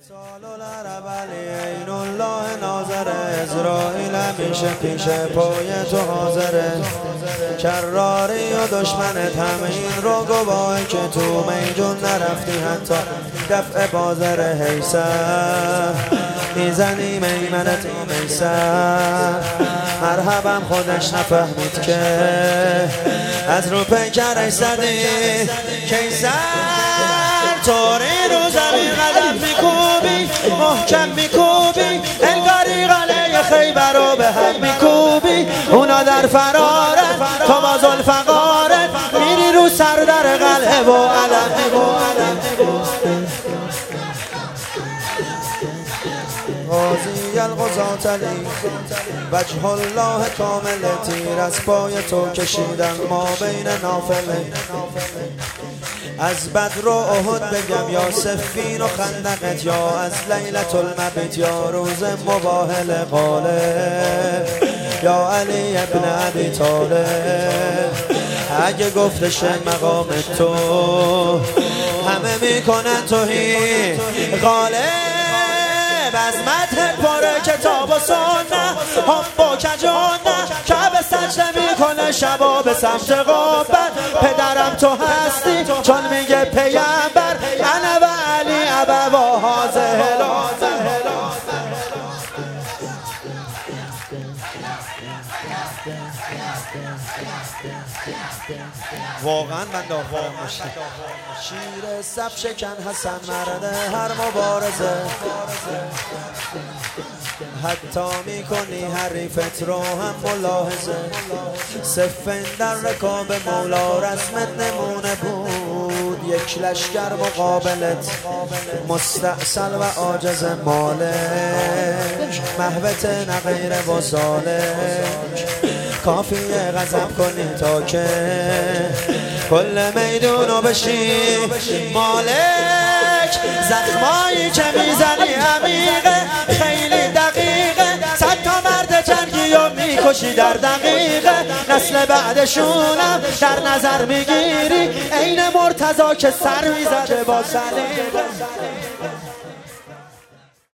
سال العرب علی عین الله ناظر اسرائیل همیشه پیش پای تو حاضره کراری و دشمنت همه این رو گواهی که تو میدون نرفتی حتی دفع بازر حیثر میزنی میمنت میسر مرحبم خودش نفهمید که از رو پیکرش زدی کیسر طوری رو زمین قدم میکوبی محکم میکوبی انگاری قلعه خیبر رو به هم میکوبی اونا در فرارن تو با ذوالفقارت میری رو سر در قلعه و علم غازی الغزات علی وجه الله کامل تیر از پای تو کشیدن ما بین نافله از بدر و احد بگم یا صفین و خندقت یا از لیلة المبیت یا روز مباهل غالب یا علی ابن ابی طالب اگه گفتش مقام تو همه میکنن توهی غالب از مدح پاره کتاب و سنه هم با کجانه که به سجده میکنه شبا به سمت قابل پدرم تو هستی چون میگه پیامبر انا و علی ابوا هازه واقعا من داخلم باشه شیر سب شکن حسن مرده هر مبارزه حتی میکنی حریفت رو هم ملاحظه صفین در رکاب مولا رسمت نمونه بود یک لشکر مقابلت مستعصل و عاجز مالک محبت نغیر و ظالک کافیه غضب کنی تا که کل میدونو بشی مالک زخمایی که میزنی عمیقه خیلی دقیقه صد تا مرد جنگی رو میکشی در دقیقه نسل بعدشونم در نظر میگیری عین مرتضی که سر میزده با سلیقه